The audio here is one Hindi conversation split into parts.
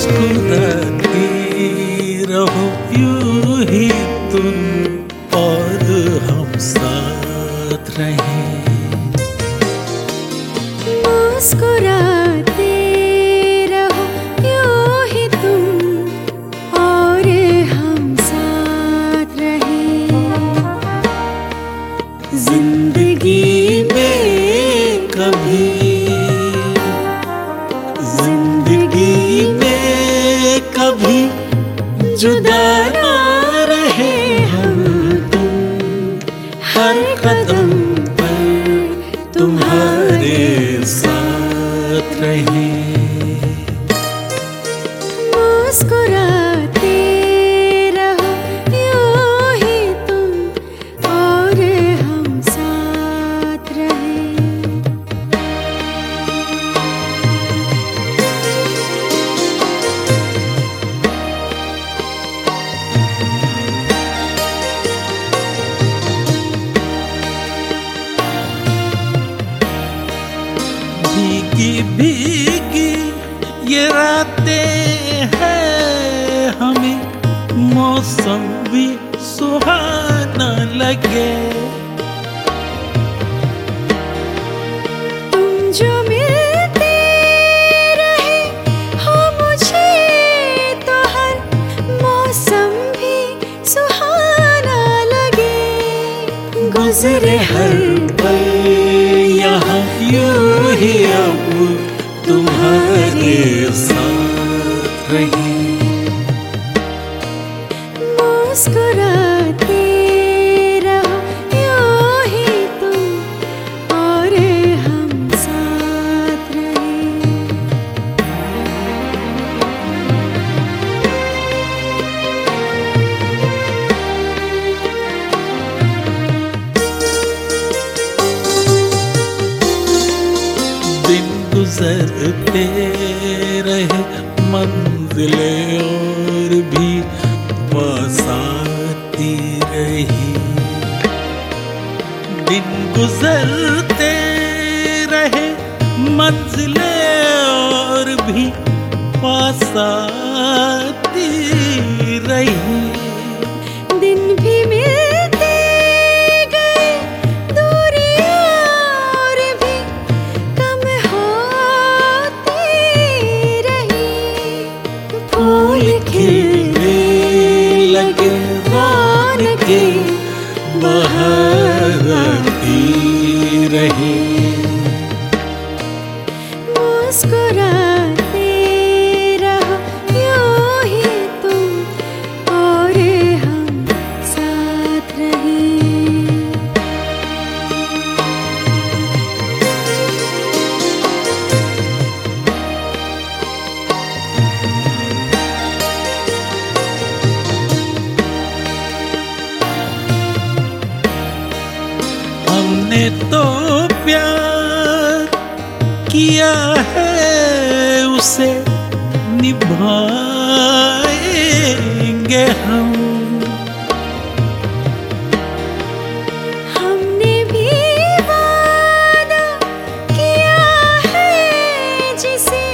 मुस्कुराती रहो यूं ही तुम और हम साथ रहें। मुस्कुराते रहो यूं ही तुम और हम साथ रहें। जिंदगी में कभी जुदा ना रहे हम तुम, हर कदम पर तुम्हारे साथ रहें। मुस्कुराते रहो यूं ही तुम और हम साथ रहें। भीगी भीगी ये रातें हैं, हमें मौसम भी सुहाना लगे। तुम जो मिलते रहे हो मुझे तो हर मौसम भी सुहाना लगे। गुजरे हर पल यहाँ यूं ही अब तुम्हारे साथ रहें। मुस्कुराते रहो यूं ही तुम और हम साथ रहें। दिन गुजरते रहे मंजिलें और भी पास आती रही। दिन गुजरते रहे मंजिलें और भी पास आती रही। दिन भी मिलते गए दूरियां और भी कम होती रही। फूल खिलने लगे रौनकें बहार आती रही। मुस्कुराते रहो यूं ही तुम और हम साथ रहें। हमने तो प्यार किया है, उसे निभाएंगे हम। हमने भी वादा किया है जिसे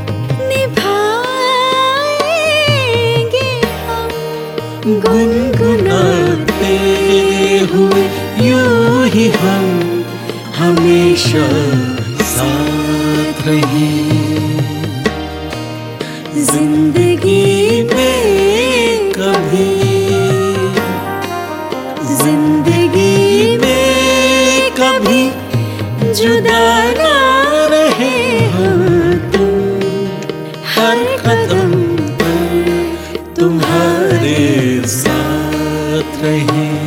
निभाएंगे हम। गुनगुनाते हुए यूं ही हम हमेशा साथ रहें। जिंदगी में कभी जुदा ना रहे हम तुम, हर कदम पर तुम्हारे साथ रहें।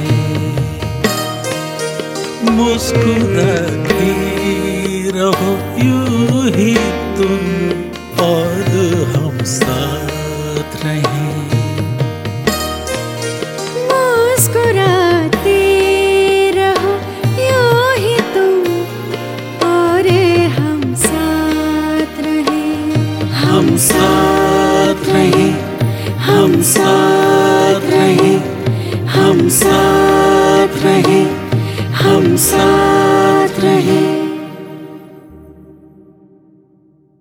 मुस्कुराती रहो यूं ही तुम और हम साथ रहें। मुस्कुराते रहो यूं ही तुम और हम साथ रहें। हम साथ रहें, हम साथ रहें, हम साथ रहें, हम साथ